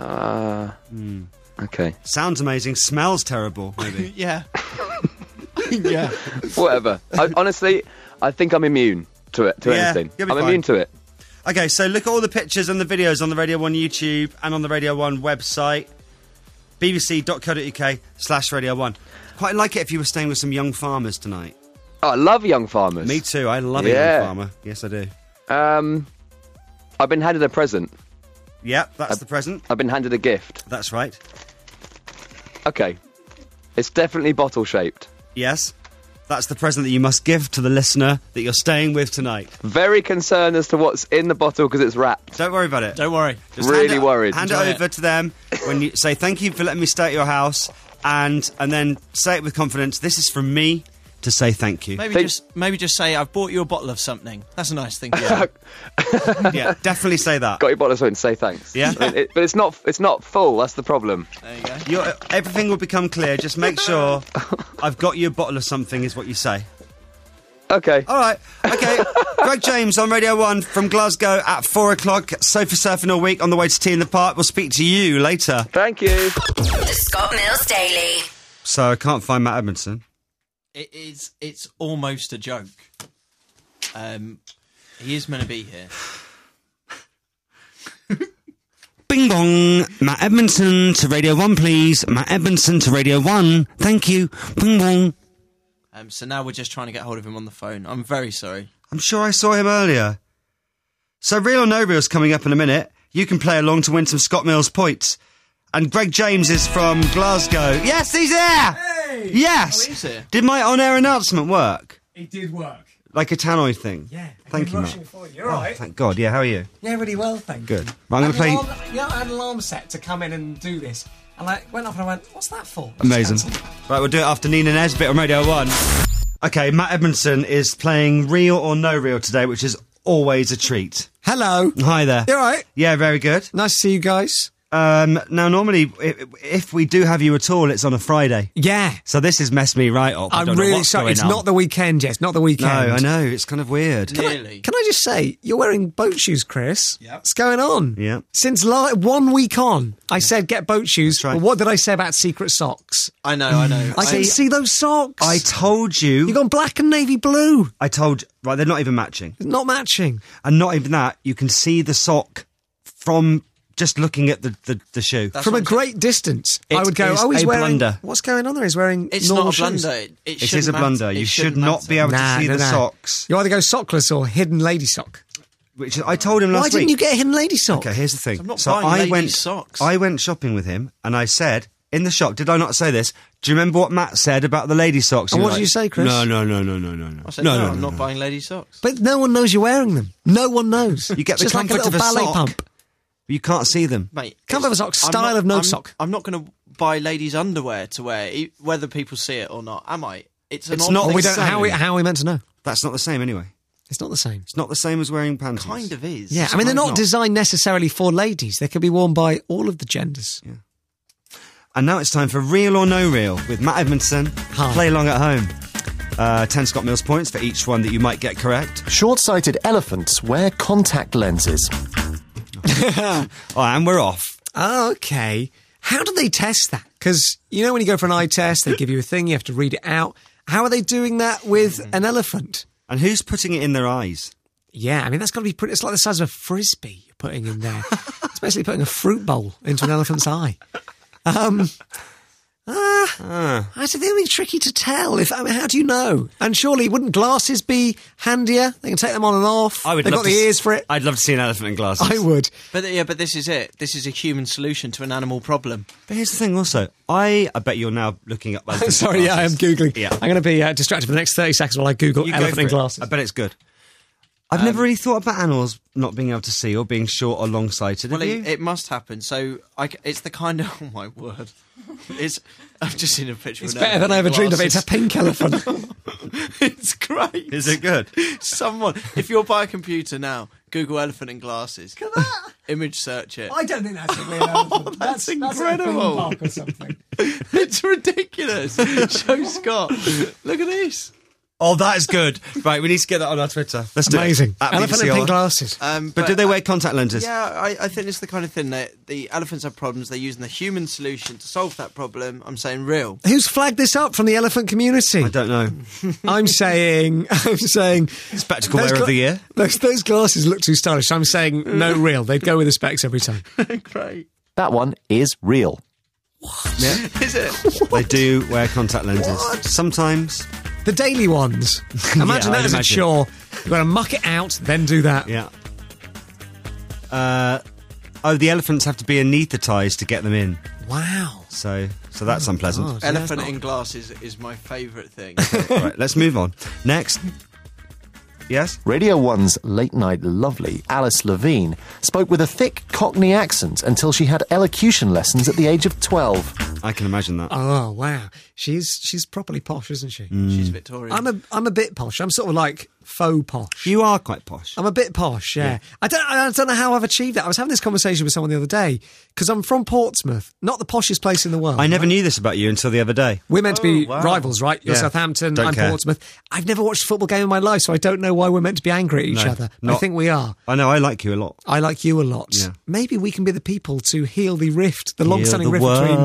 Okay. Sounds amazing, smells terrible, maybe. Yeah. Yeah. Whatever. Honestly, I think I'm immune to it, to Yeah, anything. you'll be I'm fine. immune to it. Okay, so look at all the pictures and the videos on the Radio 1 YouTube and on the Radio 1 website, bbc.co.uk/Radio 1. Quite like it if you were staying with some young farmers tonight. Oh, I love young farmers. Me too, I love a Yeah. young farmer. Yes, I do. I've been handed a present. Yep, that's the present. I've been handed a gift. That's right. Okay. It's definitely bottle-shaped. Yes, that's the present that you must give to the listener that you're staying with tonight. Very concerned as to what's in the bottle because it's wrapped. Don't worry about it. Don't worry. Just Really worried. Hand Enjoy it it. over to them when you say thank you for letting me stay at your house, and then say it with confidence. This is from me to say thank you. Maybe just say I've bought you a bottle of something. That's a nice thing. Yeah. Yeah, definitely say that. Got your bottle of something, say thanks. Yeah. I mean, but it's not full, that's the problem. There you go. Everything will become clear. Just make sure I've got you a bottle of something is what you say. Okay. All right. Okay. Greg James on Radio 1 from Glasgow at 4 o'clock. Sofa surfing all week on the way to Tea in the Park. We'll speak to you later. Thank you. The Scott Mills Daily. So I can't find Matt Edmondson. It's almost a joke. He is meant to be here. Bing bong. Matt Edmondson to Radio 1, please. Matt Edmondson to Radio 1. Thank you. Bing bong. So now we're just trying to get hold of him on the phone. I'm very sorry. I'm sure I saw him earlier. So Real or No Real's coming up in a minute. You can play along to win some Scott Mills points. And Greg James is from Glasgow. Yes, he's here! Hey! Yes! Oh, he's here. Did my on-air announcement work? It did work. Like a tannoy thing? Yeah. Thank you, Matt. For you. You're all right. Thank God. Yeah, how are you? Yeah, really well, thank you. Good. Right, I'm going to play... I had an alarm set to come in and do this. And I went off and I went, what's that for? Amazing. Right, we'll do it after Nina Nesbitt on Radio 1. Okay, Matt Edmondson is playing Real or No Real today, which is always a treat. Hello. Hi there. You all right? Yeah, very good. Nice to see you guys. Now, normally, if we do have you at all, it's on a Friday. Yeah. So this has messed me right up. I'm really sorry. It's not the weekend yet. It's not the weekend. No, I know. It's kind of weird. Can I just say, you're wearing boat shoes, Chris. Yeah. What's going on? Yeah. Since 1 week on, I said get boat shoes. Right. But what did I say about secret socks? I know. I can see those socks. I told you. You've gone black and navy blue. I told... Right, they're not even matching. Not matching. And not even that. You can see the sock from... just looking at the shoe. From a great distance, I would go, he's wearing... blunder. What's going on there? He's wearing It's normal not a shoes. blunder. It is a blunder. You should not be able to see the socks. You either go sockless or hidden lady sock. Which I told him last week. Why didn't you get a hidden lady sock? Okay, here's the thing. I'm not buying lady socks. I went shopping with him, and I said, in the shop, did I not say this? Do you remember what Matt said about the lady socks? And what did you say, Chris? No. I said, no, I'm not buying lady socks. But no one knows you're wearing them. No one knows. You get the just like a comfort little of a ballet sock. pump. You can't see them. Mate, comfort of a sock, style of no sock. I'm not going to buy ladies' underwear to wear, whether people see it or not, am I? It's not well, the same. How are we meant to know? That's not the same anyway. It's not the same. It's not the same as wearing panties. Kind of is. Yeah, I mean, they're not designed necessarily for ladies. They can be worn by all of the genders. Yeah. And now it's time for Real or No Real with Matt Edmondson. Hi. Play along at home. 10 Scott Mills points for each one that you might get correct. Short-sighted elephants wear contact lenses. And we're off. Oh, okay. How do they test that? Because, you know, when you go for an eye test, they give you a thing, you have to read it out. How are they doing that with an elephant? And who's putting it in their eyes? Yeah, I mean, that's got to be pretty... It's like the size of a frisbee you're putting in there. It's basically putting a fruit bowl into an elephant's eye. It's really tricky to tell. How do you know? And surely, wouldn't glasses be handier? They can take them on and off. They've got the ears for it. I'd love to see an elephant in glasses. I would. But this is it. This is a human solution to an animal problem. But here's the thing also. I bet you're now looking up... I'm sorry, yeah, I am Googling. Yeah. I'm going to be distracted for the next 30 seconds while I Google elephant in glasses. I bet it's good. I've never really thought about animals not being able to see or being short or long-sighted. Well, have you? it must happen. So it's the kind of... Oh, my word. I've just seen a picture It's of better than I ever dreamed of. It's a pink elephant. It's great. Is it good? If you're by a computer now, Google elephant in glasses. Look at that. Image search it. I don't think that's a real elephant. That's incredible. That's a theme park or something. It's ridiculous. Show Scott. Look at this. Oh, that is good. Right, we need to get that on our Twitter. Let's do it. Amazing. At Elephant BBC in pink Odd. glasses. But do they wear contact lenses? Yeah, I think it's the kind of thing that the elephants have problems. They're using the human solution to solve that problem. I'm saying real. Who's flagged this up from the elephant community? I don't know. I'm saying Spectacle wearer of the year. Those glasses look too stylish. I'm saying no real. They'd go with the specs every time. Great. That one is real. Yeah. Is it? They do wear contact lenses. Sometimes. The daily ones. Imagine that I'd as a imagine. chore. You've got to muck it out, then do that. Yeah. The elephants have to be anaesthetised to get them in. Wow. So that's unpleasant. God. Elephant in glasses is my favourite thing. Right, let's move on. Next. Yes? Radio 1's late-night lovely Alice Levine spoke with a thick Cockney accent until she had elocution lessons at the age of 12. I can imagine that. Oh, wow. She's properly posh, isn't she? She's Victorian. I'm a bit posh. I'm sort of like faux posh. You are quite posh. I'm a bit posh, yeah. I don't know how I've achieved that. I was having this conversation with someone the other day because I'm from Portsmouth, not the poshest place in the world. I never knew this about you until the other day. We're meant to be rivals, right? You're Yeah. Southampton, Don't I'm care. Portsmouth. I've never watched a football game in my life, so I don't know why we're meant to be angry at each No, other. I not- think we are. I know, I like you a lot. I like you a lot. Yeah. Maybe we can be the people to heal the rift, the Heal long-standing the rift between world.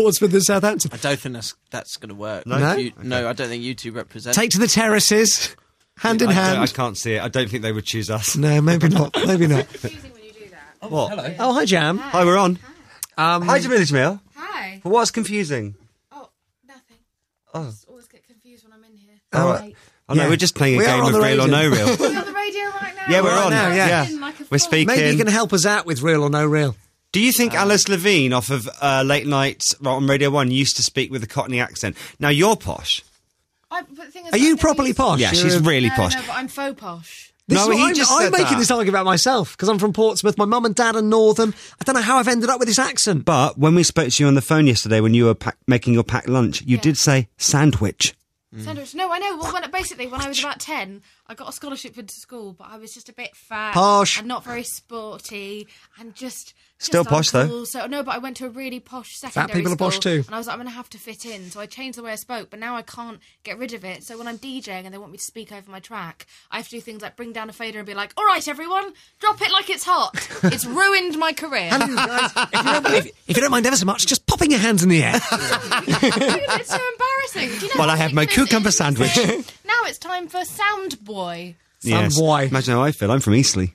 Portsmouth and Southampton. I don't think that's going to work. No? No, I don't think you two represent. Take to the terraces, hand in hand. I can't see it. I don't think they would choose us. No, maybe not. Maybe not. What? Hello. Oh, hi, Jam. Hi, we're on. Hi, Jamila. Hi. Well, what's confusing? Oh, nothing. Oh. I just always get confused when I'm in here. Oh, right. Oh, no, we're just playing a game of Real or No Real. Are you on the radio right now? Yeah, we're on. now, yeah. We're speaking. Maybe you can help us out with Real or No Real. Do you think Alice Levine off of Late Night on Radio 1 used to speak with a Cockney accent? Now, you're posh. But the thing is, Are you properly posh? Yeah, she's really posh. No, but I'm faux posh. I'm making this argument about myself because I'm from Portsmouth. My mum and dad are northern. I don't know how I've ended up with this accent. But when we spoke to you on the phone yesterday when you were making your packed lunch, you did say sandwich. Sandwich. No, I know. Well, when I was about 10, I got a scholarship into school, but I was just a bit fat, posh, and not very sporty, and just still posh uncool. though. So no, but I went to a really posh secondary Fat people school, are posh too. and I was like, I'm going to have to fit in. So I changed the way I spoke, but now I can't get rid of it. So when I'm DJing and they want me to speak over my track, I have to do things like bring down a fader and be like, "All right, everyone, drop it like it's hot." It's ruined my career. If you don't mind ever so much, just popping your hands in the air. It's so embarrassing. Do you know Well, I have my cucumber sandwich. Now it's time for Sound Boy. Yes. Boy. Imagine how I feel. I'm from Eastleigh.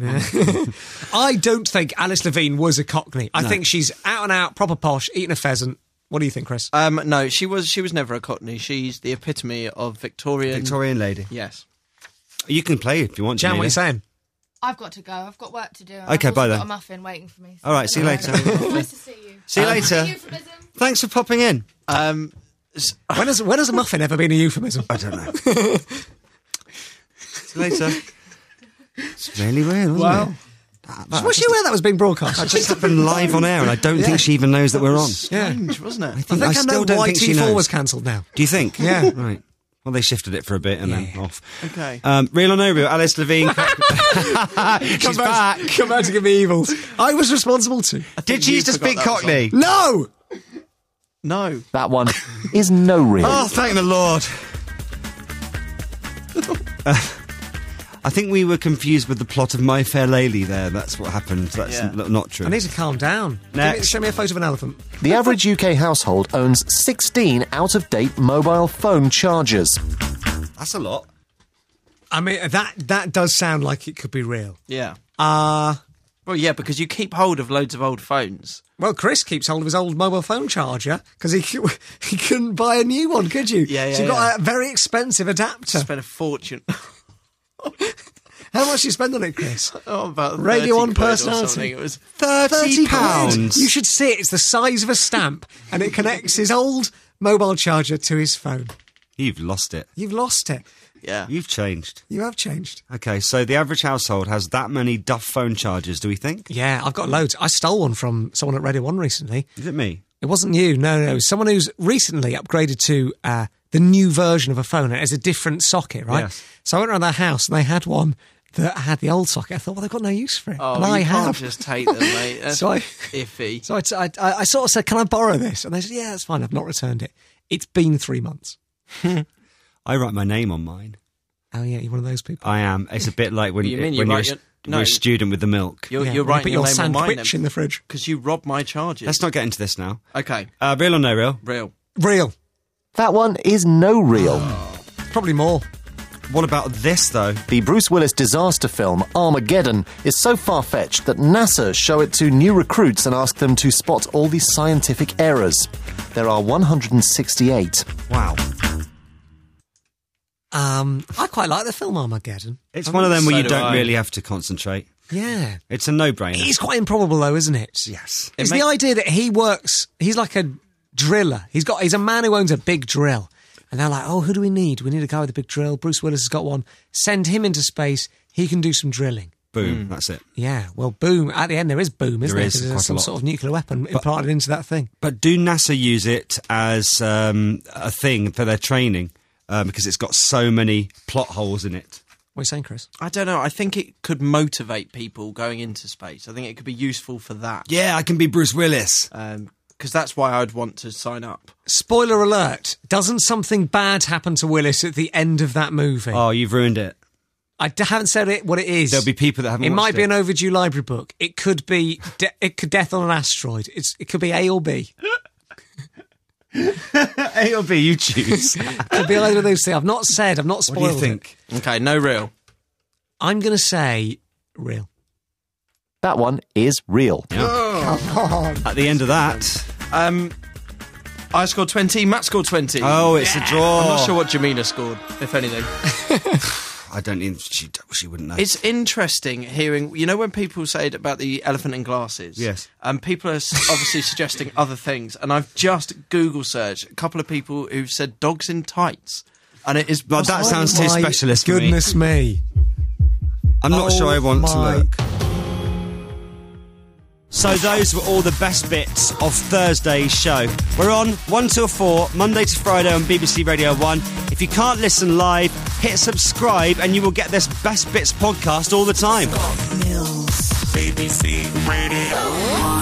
I don't think Alice Levine was a Cockney. I think she's out and out, proper posh, eating a pheasant. What do you think, Chris? No, she was never a Cockney. She's the epitome of Victorian lady. Yes. You can play if you want. Jan, Jamila. what are you saying? I've got to go. I've got work to do. Okay, I've bye also then. got a muffin waiting for me. All right, see you later. Nice to see you. See you later. Euphemism. Thanks for popping in. When has a muffin ever been a euphemism? I don't know. See you later. It's really weird, wasn't Wow. it? Was she aware that was being broadcast? That just happened live on air, and I don't think she even knows that we're on. Strange, wasn't it? I think I still know don't why think she T4 knows. was cancelled now. Do you think? Yeah. Right. Well, they shifted it for a bit and then off. Okay. Real or No Real, Alice Levine. She's back. Come back to give me evils. I was responsible to. Did she used to speak Cockney? No! No. That one is No Real. Oh, thank the Lord. I think we were confused with the plot of My Fair Lady there. That's what happened. That's not true. I need to calm down. Next. Show me a photo of an elephant. The average UK household owns 16 out-of-date mobile phone chargers. That's a lot. I mean, that does sound like it could be real. Yeah. Well, yeah, because you keep hold of loads of old phones. Well, Chris keeps hold of his old mobile phone charger because he couldn't buy a new one, could you? Yeah. So you've got a very expensive adapter. Spent a fortune. How much do you spend on it, Chris? Oh, about Radio 1 £30 or personality. something. It was £30. You should see it. It's the size of a stamp, and it connects his old mobile charger to his phone. You've lost it. You've lost it. Yeah. You've changed. You have changed. Okay, so the average household has that many Duff phone chargers, do we think? Yeah, I've got loads. I stole one from someone at Radio 1 recently. Is it me? It wasn't you. No. It was someone who's recently upgraded to the new version of a phone. It has a different socket, right? Yes. So I went around their house and they had one that had the old socket. I thought, well, they've got no use for it. Oh, and I you have. can't just take them, mate. That's So iffy. So I sort of said, can I borrow this? And they said, yeah, that's fine. I've not returned it. It's been 3 months. I write my name on mine. Oh, yeah, you're one of those people. I am. It's a bit like when, You mean when you you're, write you're a student with the milk. You're when you writing put your your name on mine sandwich in the fridge. because you robbed my charges. Let's not get into this now. Okay. Real or No Real? Real. Real. That one is No Real. Probably more. What about this, though? The Bruce Willis disaster film Armageddon is so far-fetched that NASA show it to new recruits and ask them to spot all the scientific errors. There are 168. Wow. I quite like the film Armageddon. It's one of them where So you do don't I. really have to concentrate. Yeah. It's a no-brainer. It is quite improbable, though, isn't it? Yes. It's the idea that he works, he's like a driller. He's a man who owns a big drill. And they're like, oh, who do we need? We need a guy with a big drill. Bruce Willis has got one. Send him into space. He can do some drilling. Boom. That's it. Yeah, well, boom. At the end, there is boom, isn't there? There is, 'Cause quite a there's some lot. sort of nuclear weapon implanted into that thing. But do NASA use it as a thing for their training? Because it's got so many plot holes in it. What are you saying, Chris? I don't know. I think it could motivate people going into space. I think it could be useful for that. Yeah, I can be Bruce Willis. Because that's why I'd want to sign up. Spoiler alert. Doesn't something bad happen to Willis at the end of that movie? Oh, you've ruined it. I haven't said what it is. There'll be people that haven't It watched might be it. an overdue library book. It could be Death on an Asteroid. It could be A or B. A or B, you choose. Could be either of those things. I've not spoiled What do you think? Okay, no real. I'm going to say real. That one is real. Come on. At the end of that... I scored 20, Matt scored 20. Oh, it's a draw. I'm not sure what Jamina scored, if anything. I don't even... She wouldn't know. It's interesting hearing... You know when people say it about the elephant in glasses? Yes. People are obviously suggesting other things, and I've just Google searched a couple of people who've said dogs in tights, and it is... Well, that sounds too specialist for me. Goodness me. I'm not sure I want to look. So those were all the best bits of Thursday's show. We're on 1 till 4, Monday to Friday on BBC Radio 1. If you can't listen live, hit subscribe and you will get this Best Bits podcast all the time. BBC Radio 1.